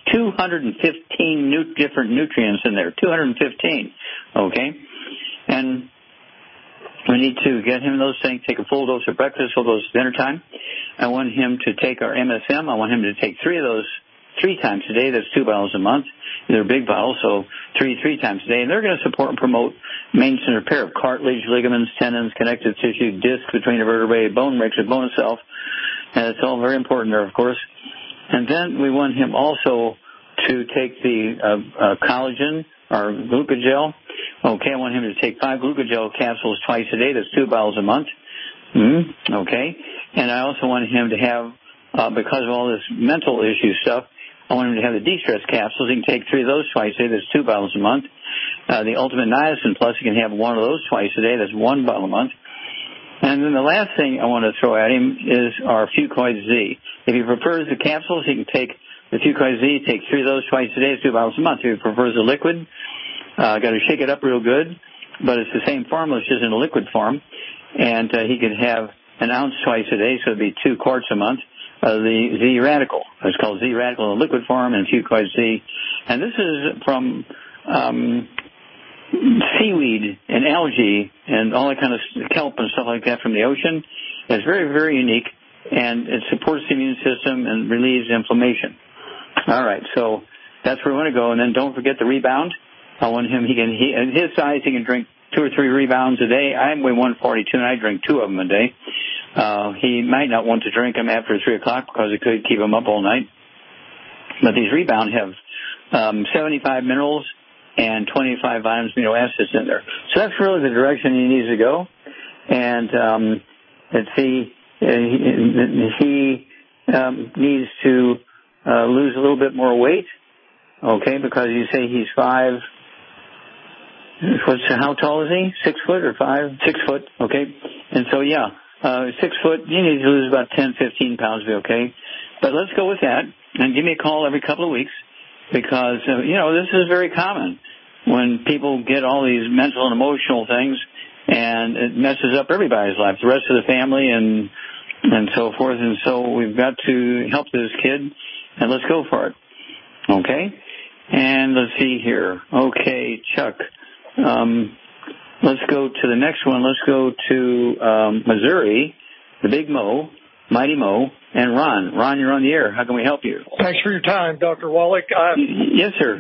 215 different nutrients in there. 215. Okay? And we need to get him those things, take a full dose at breakfast, full dose at dinner time. I want him to take our MSM. I want him to take 3 of those 3 times a day. That's 2 bottles a month. They're big bottles, so 3 times a day. And they're going to support and promote maintenance and repair of cartilage, ligaments, tendons, connective tissue, disc between the vertebrae, bone mix, and bone itself. And it's all very important there, of course. And then we want him also to take the collagen, or glucogel. Okay, I want him to take 5 glucogel capsules twice a day. That's 2 bottles a month. Okay. And I also want him to have, because of all this mental issue stuff, I want him to have the de-stress capsules. He can take 3 of those twice a day. That's 2 bottles a month. The Ultimate Niacin Plus, he can have 1 of those twice a day. That's 1 bottle a month. And then the last thing I want to throw at him is our Fucoid Z. If he prefers the capsules, he can take the Fucoid Z, take 3 of those twice a day. It's 2 bottles a month. If he prefers the liquid, got to shake it up real good, but it's the same formula, it's just in a liquid form. And he could have an ounce twice a day, so it'd be 2 quarts a month. The Z Radical. It's called Z Radical in liquid form and Fucoid Z. And this is from seaweed and algae and all that kind of kelp and stuff like that from the ocean. It's very, very unique, and it supports the immune system and relieves inflammation. All right, so that's where we want to go. And then don't forget the rebound. I want him, at his size, he can drink 2 or 3 rebounds a day. I weigh 142, and I drink 2 of them a day. He might not want to drink them after 3 o'clock because it could keep him up all night. But these rebound have 75 minerals and 25 vitamins, amino acids in there. So that's really the direction he needs to go. And he needs to lose a little bit more weight, okay, because you say he's 5. How tall is he? 6 foot or 5? 6 foot, okay. And so, 6 foot, you need to lose about 10, 15 pounds to be okay. But let's go with that, and give me a call every couple of weeks, because, this is very common when people get all these mental and emotional things, and it messes up everybody's life, the rest of the family and so forth. And so we've got to help this kid, and let's go for it, okay? And let's see here. Okay, Chuck. Let's go to the next one. Let's go to Missouri, the Big Mo, Mighty Mo, and Ron. Ron, you're on the air. How can we help you? Thanks for your time, Dr. Wallach. Yes, sir.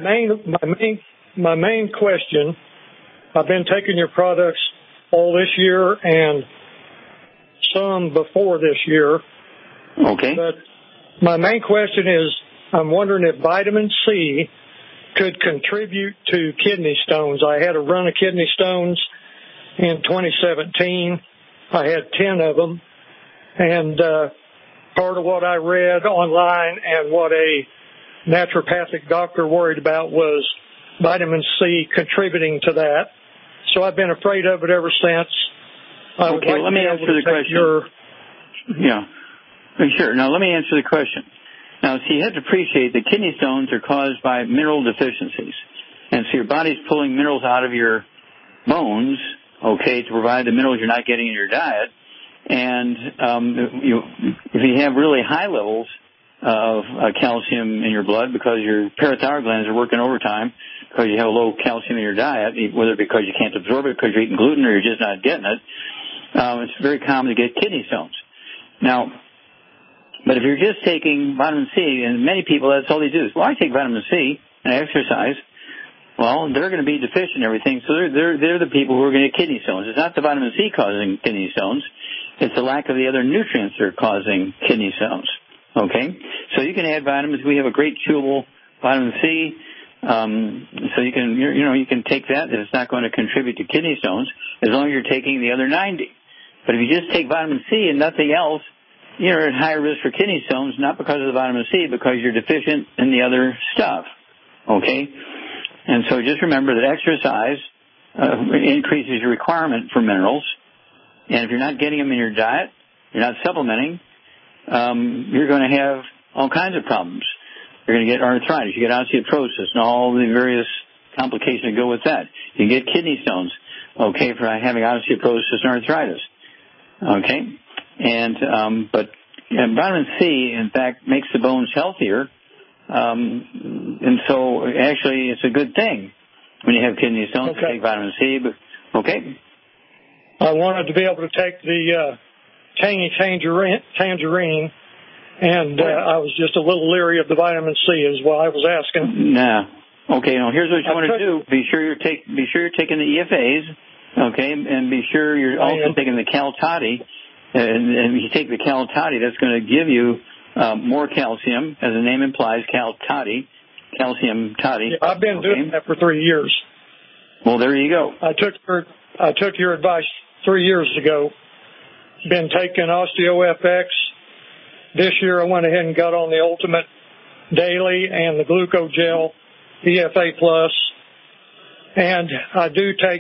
My main question, I've been taking your products all this year and some before this year. Okay. But my main question is, I'm wondering if vitamin C could contribute to kidney stones. I had a run of kidney stones in 2017. I had 10 of them. And part of what I read online and what a naturopathic doctor worried about was vitamin C contributing to that. So I've been afraid of it ever since. Okay, let me answer the question. Yeah, sure. Now, let me answer the question. Now, see, you have to appreciate that kidney stones are caused by mineral deficiencies. And so your body's pulling minerals out of your bones, okay, to provide the minerals you're not getting in your diet. And if you have really high levels of calcium in your blood because your parathyroid glands are working overtime because you have low calcium in your diet, whether because you can't absorb it because you're eating gluten or you're just not getting it, it's very common to get kidney stones. Now, but if you're just taking vitamin C, and many people, that's all they do is, well, I take vitamin C and I exercise. Well, they're going to be deficient in everything, so they're the people who are going to get kidney stones. It's not the vitamin C causing kidney stones. It's the lack of the other nutrients that are causing kidney stones. Okay? So you can add vitamins. We have a great chewable vitamin C. So you can take that. It's not going to contribute to kidney stones as long as you're taking the other 90. But if you just take vitamin C and nothing else, you're at higher risk for kidney stones, not because of the vitamin C, because you're deficient in the other stuff. Okay? And so just remember that exercise increases your requirement for minerals. And if you're not getting them in your diet, you're not supplementing, you're going to have all kinds of problems. You're going to get arthritis, you get osteoporosis, and all the various complications that go with that. You get kidney stones, okay, for having osteoporosis and arthritis. Okay? And but vitamin C, in fact, makes the bones healthier. And so actually it's a good thing when you have kidney stones to take vitamin C. But okay. I wanted to be able to take the tangy tangerine, and I was just a little leery of the vitamin C is why I was asking. Nah. Okay, now here's what you want to do. Be sure you're taking the EFAs, okay, and be sure you're also taking the Cal Toddy. And if you take the Cal Toddy, that's going to give you more calcium, as the name implies, Cal Toddy, calcium toddy. Yeah, I've been doing that for 3 years. Well, there you go. I took your advice 3 years ago. Been taking OsteoFX. This year I went ahead and got on the Ultimate Daily and the Glucogel EFA Plus. And I do take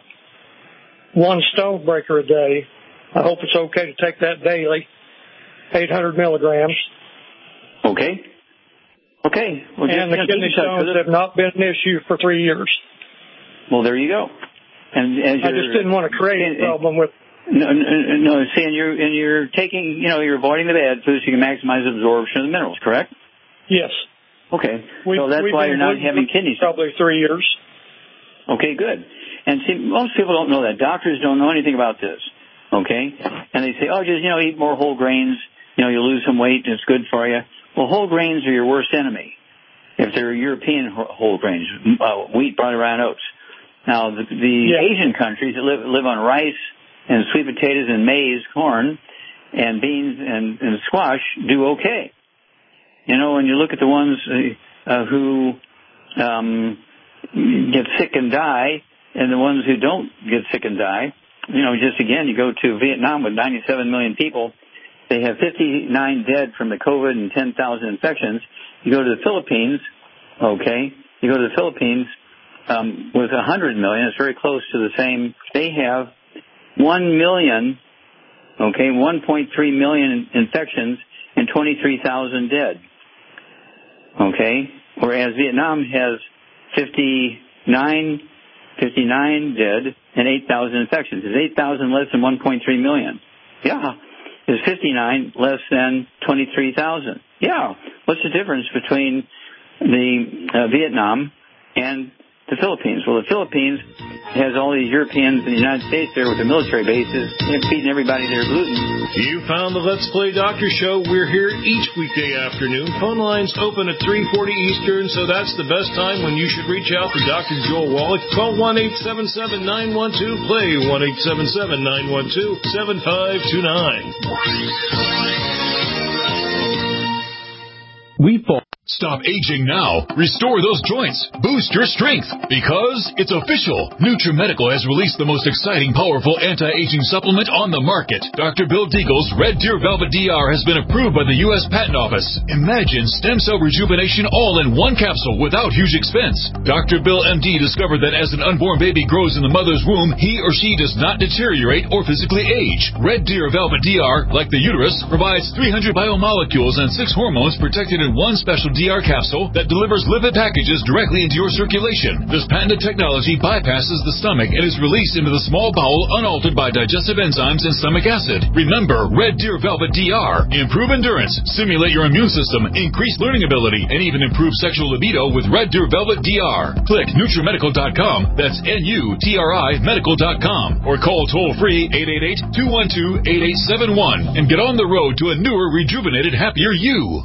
one Stonebreaker a day. I hope it's okay to take that daily, 800 milligrams. Okay. Okay. Well, and the kidney stones have not been an issue for 3 years. Well, there you go. And as I just didn't want to create a problem with. No. See, and you're taking, you're avoiding the bad foods so you can maximize absorption of the minerals, correct? Yes. Okay. So that's why you're not having kidney stones. Probably 3 years. Okay, good. And see, most people don't know that. Doctors don't know anything about this. Okay? And they say, just, eat more whole grains. You'll lose some weight and it's good for you. Well, whole grains are your worst enemy if they're European whole grains, wheat, barley, rye, and oats. Now, the Asian countries that live on rice and sweet potatoes and maize, corn, and beans and squash do okay. When you look at the ones who get sick and die and the ones who don't get sick and die, just again, you go to Vietnam with 97 million people. They have 59 dead from the COVID and 10,000 infections. You go to the Philippines, okay, with 100 million. It's very close to the same. They have 1 million, 1.3 million infections and 23,000 dead. Okay, whereas Vietnam has 59 dead and 8,000 infections. It's 8,000 less than 1.3 million. Yeah. It's 59 less than 23,000. Yeah. What's the difference between Vietnam, and the Philippines. Well, the Philippines has all these Europeans in the United States there with their military bases, feeding everybody their gluten. You found the Let's Play Doctor Show. We're here each weekday afternoon. Phone lines open at 3:40 Eastern, so that's the best time when you should reach out to Dr. Joel Wallach. Call 1-877-912-PLAY, 1-877-912-7529. We fought. Stop aging now. Restore those joints. Boost your strength. Because it's official. NutriMedical has released the most exciting, powerful anti-aging supplement on the market. Dr. Bill Deagle's Red Deer Velvet DR has been approved by the U.S. Patent Office. Imagine stem cell rejuvenation all in one capsule without huge expense. Dr. Bill MD discovered that as an unborn baby grows in the mother's womb, he or she does not deteriorate or physically age. Red Deer Velvet DR, like the uterus, provides 300 biomolecules and 6 hormones protected in one special DR capsule that delivers lipid packages directly into your circulation. This patented technology bypasses the stomach and is released into the small bowel unaltered by digestive enzymes and stomach acid. Remember, Red Deer Velvet DR. Improve endurance, stimulate your immune system, increase learning ability, and even improve sexual libido with Red Deer Velvet DR. Click NutriMedical.com, that's NUTRI Medical.com, or call toll-free 888-212-8871 and get on the road to a newer, rejuvenated, happier you.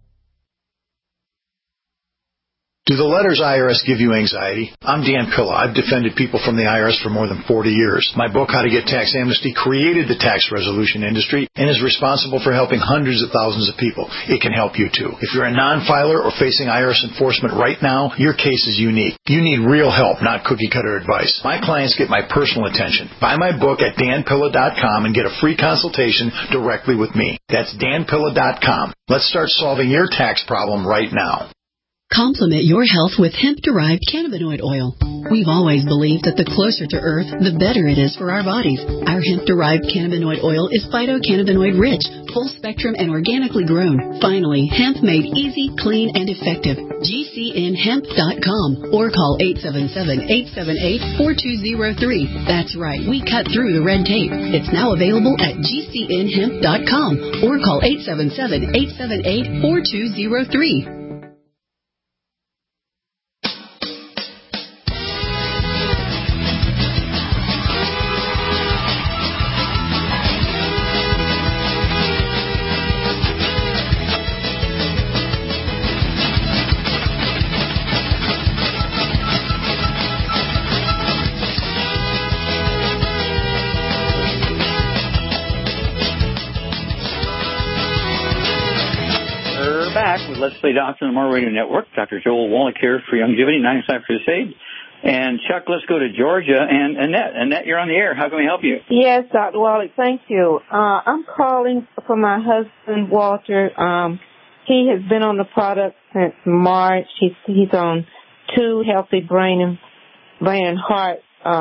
Do the letters IRS give you anxiety? I'm Dan Pilla. I've defended people from the IRS for more than 40 years. My book, How to Get Tax Amnesty, created the tax resolution industry and is responsible for helping hundreds of thousands of people. It can help you too. If you're a non-filer or facing IRS enforcement right now, your case is unique. You need real help, not cookie-cutter advice. My clients get my personal attention. Buy my book at danpilla.com and get a free consultation directly with me. That's danpilla.com. Let's start solving your tax problem right now. Complement your health with hemp-derived cannabinoid oil. We've always believed that the closer to Earth, the better it is for our bodies. Our hemp-derived cannabinoid oil is phytocannabinoid-rich, full-spectrum, and organically grown. Finally, hemp made easy, clean, and effective. GCNhemp.com or call 877-878-4203. That's right, we cut through the red tape. It's now available at GCNhemp.com or call 877-878-4203. Let's Play Doctor on the More Radio Network. Dr. Joel Wallach here for Youngevity, 95 Crusade. And Chuck, let's go to Georgia. And Annette. Annette, you're on the air. How can we help you? Yes, Dr. Wallach, thank you. I'm calling for my husband, Walter. He has been on the product since March. He's on 2 healthy brain and heart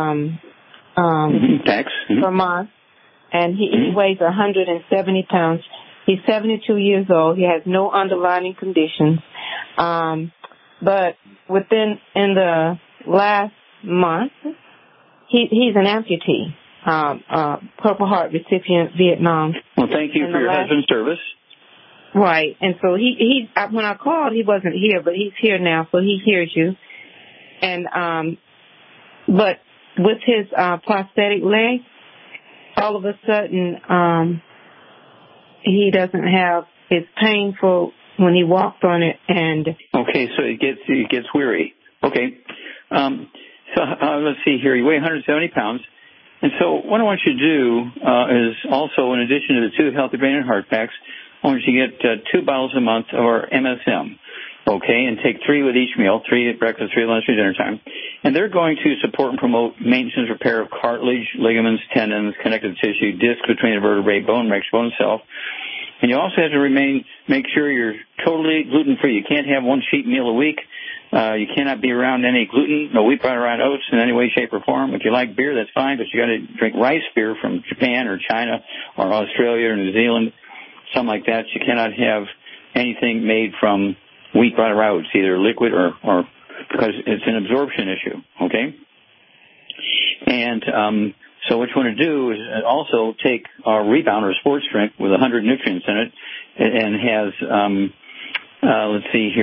per month. And he weighs 170 pounds. He's 72 years old. He has no underlying conditions. But in the last month, he's an amputee, Purple Heart recipient, Vietnam. Well, thank you for your husband's service. Right. And so he when I called, he wasn't here, but he's here now, so he hears you. And, but with his prosthetic leg, all of a sudden, he doesn't have, it's painful when he walked on it, and okay, so it gets weary. Okay, so let's see here. You weigh 170 pounds, and so what I want you to do is also, in addition to the 2 healthy brain and heart packs, I want you to get 2 bottles a month of our MSM. Okay, and take 3 with each meal, 3 at breakfast, 3 at lunch, 3 at dinner time. And they're going to support and promote maintenance and repair of cartilage, ligaments, tendons, connective tissue, discs between the vertebrae, bone mix, bone cell. And you also have to make sure you're totally gluten-free. You can't have 1 cheat meal a week. You cannot be around any gluten, no wheat, butter, and oats in any way, shape, or form. If you like beer, that's fine, but you got to drink rice beer from Japan or China or Australia or New Zealand, something like that. You cannot have anything made from wheat, butter, oats, either liquid or because it's an absorption issue, okay? And so what you want to do is also take our Rebound or sports drink with 100 nutrients in it, and has, let's see here,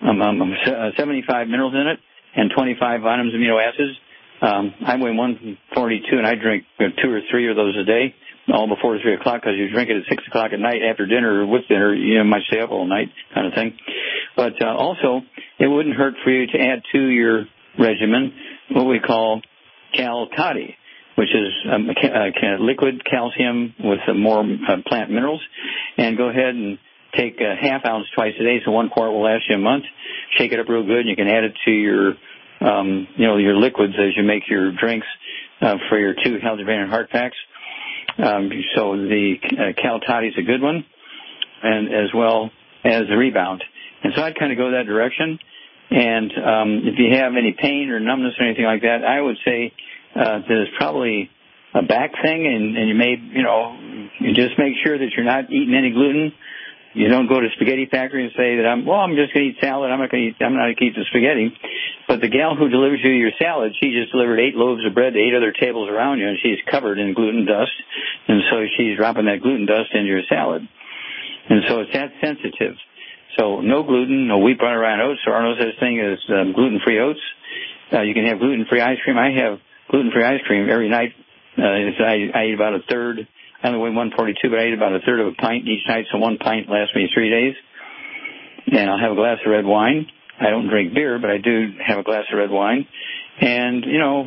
75 minerals in it and 25 vitamins, amino acids. I weigh 142, and I drink 2 or 3 of those a day, all before 3 o'clock, because you drink it at 6 o'clock at night after dinner or with dinner. You might stay up all night kind of thing. But also, it wouldn't hurt for you to add to your regimen what we call Cal-Toddy, which is liquid calcium with more plant minerals, and go ahead and take a half ounce twice a day, so 1 quart will last you a month. Shake it up real good, and you can add it to your your liquids as you make your drinks for your 2 healthy brain and heart packs. So the Cal-Toddy is a good one, and as well as the Rebound. And so I'd kind of go that direction. And if you have any pain or numbness or anything like that, I would say that it's probably a back thing, and you may, you just make sure that you're not eating any gluten. You don't go to Spaghetti Factory and say that I'm just going to eat salad. I'm not going to eat the spaghetti. But the gal who delivers you your salad, she just delivered 8 loaves of bread to 8 other tables around you, and she's covered in gluten dust. And so she's dropping that gluten dust into your salad. And so it's that sensitive. So no gluten, no wheat, bran, or rye oats. There are no such thing as gluten-free oats. You can have gluten-free ice cream. I have gluten-free ice cream every night. I eat about a third. I only weigh 142, but I eat about a third of a pint each night, so 1 pint lasts me 3 days. And I'll have a glass of red wine. I don't drink beer, but I do have a glass of red wine. And,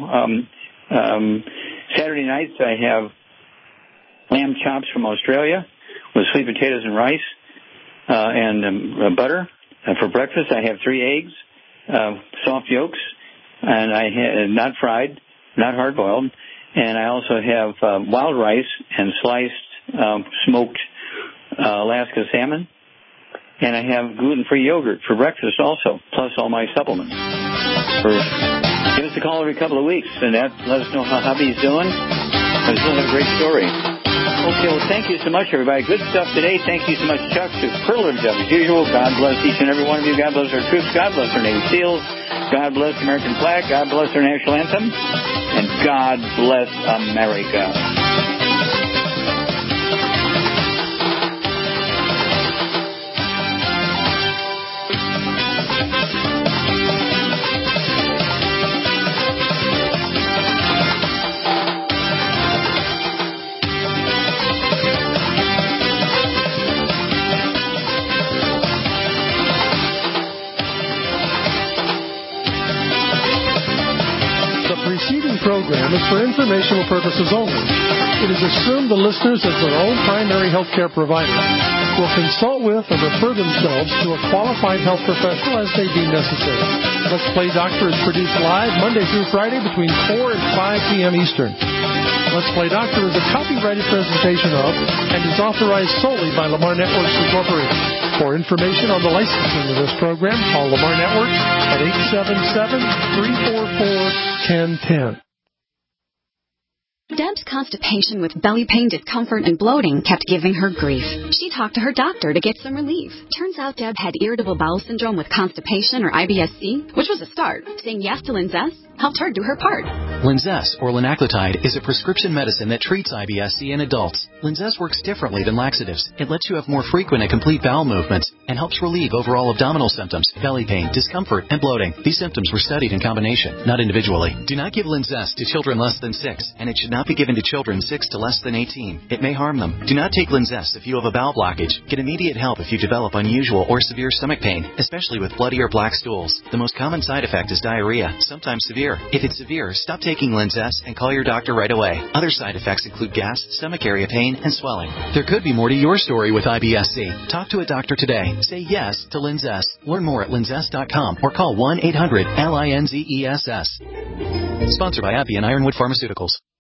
Saturday nights I have lamb chops from Australia with sweet potatoes and rice and butter. And for breakfast I have 3 eggs, soft yolks, and I have not fried, not hard-boiled. And I also have wild rice and sliced smoked Alaska salmon. And I have gluten-free yogurt for breakfast also, plus all my supplements. Give us a call every couple of weeks, and let us know how hubby's doing. I still have a great story. Okay, well, thank you so much, everybody. Good stuff today. Thank you so much, Chuck. Superlative job as usual. God bless each and every one of you. God bless our troops. God bless our Navy SEALs. God bless the American flag. God bless our national anthem. And God bless America. Program is for informational purposes only. It is assumed the listeners, as their own primary health care provider, will consult with or refer themselves to a qualified health professional as they deem necessary. Let's Play Doctor is produced live Monday through Friday between 4 and 5 p.m. Eastern. Let's Play Doctor is a copyrighted presentation of and is authorized solely by Lamar Networks Incorporated. For information on the licensing of this program, call Lamar Networks at 877-344-1010. Deb's constipation with belly pain, discomfort, and bloating kept giving her grief. She talked to her doctor to get some relief. Turns out Deb had irritable bowel syndrome with constipation, or IBS-C, which was a start. Saying yes to Linzess helped her do her part. Linzess, or linaclotide, is a prescription medicine that treats IBS-C in adults. Linzess works differently than laxatives. It lets you have more frequent and complete bowel movements and helps relieve overall abdominal symptoms, belly pain, discomfort, and bloating. These symptoms were studied in combination, not individually. Do not give Linzess to children less than 6, and it should not be given to children 6 to less than 18. It may harm them. Do not take Linzess if you have a bowel blockage. Get immediate help if you develop unusual or severe stomach pain, especially with bloody or black stools. The most common side effect is diarrhea, sometimes severe. If it's severe, stop taking Linzess and call your doctor right away. Other side effects include gas, stomach area pain, and swelling. There could be more to your story with IBS-C. Talk to a doctor today. Say yes to Linzess. Learn more at linzess.com or call 1-800-LINZESS. Sponsored by AbbVie and Ironwood Pharmaceuticals.